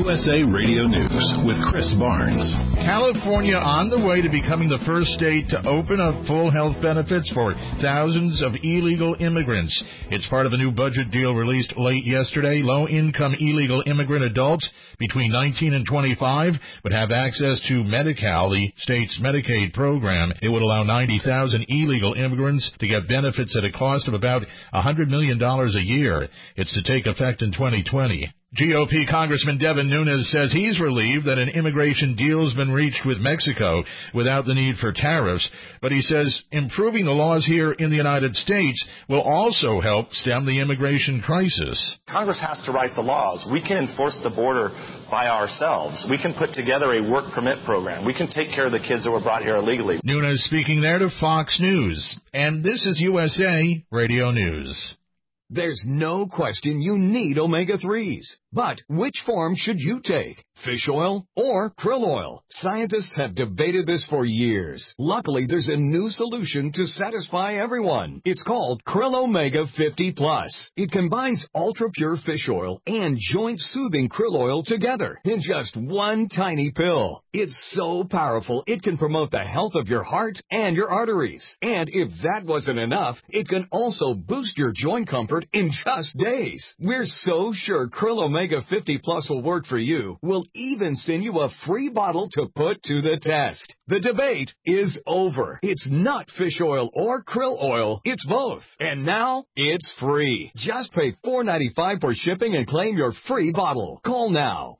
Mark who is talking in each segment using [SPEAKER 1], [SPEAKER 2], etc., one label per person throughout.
[SPEAKER 1] USA Radio News with Chris Barnes.
[SPEAKER 2] California on the way to becoming the first state to open up full health benefits for thousands of illegal immigrants. It's part of a new budget deal released late yesterday. Low-income illegal immigrant adults between 19 and 25 would have access to Medi-Cal, the state's Medicaid program. It would allow 90,000 illegal immigrants to get benefits at a cost of about $100 million a year. It's to take effect in 2020. GOP Congressman Devin Nunes says he's relieved that an immigration deal has been reached with Mexico without the need for tariffs, but he says improving the laws here in the United States will also help stem the immigration crisis.
[SPEAKER 3] Congress has to write the laws. We can enforce the border by ourselves. We can put together a work permit program. We can take care of the kids that were brought here illegally.
[SPEAKER 2] Nunes speaking there to Fox News. And this is USA Radio News.
[SPEAKER 4] There's no question you need omega-3s. But which form should you take? Fish oil or krill oil? Scientists have debated this for years. Luckily, there's a new solution to satisfy everyone. It's called Krill Omega 50 Plus. It combines ultra-pure fish oil and joint-soothing krill oil together in just one tiny pill. It's so powerful, it can promote the health of your heart and your arteries. And if that wasn't enough, it can also boost your joint comfort in just days. We're so sure Krill Omega 50 Plus will work for you. We'll even send you a free bottle to put to the test. The debate is over. It's not fish oil or krill oil. It's both. And now it's free. Just pay $4.95 for shipping and claim your free bottle. Call now.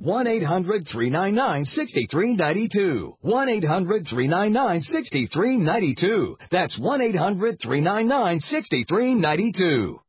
[SPEAKER 4] 1-800-399-6392. 1-800-399-6392. That's 1-800-399-6392.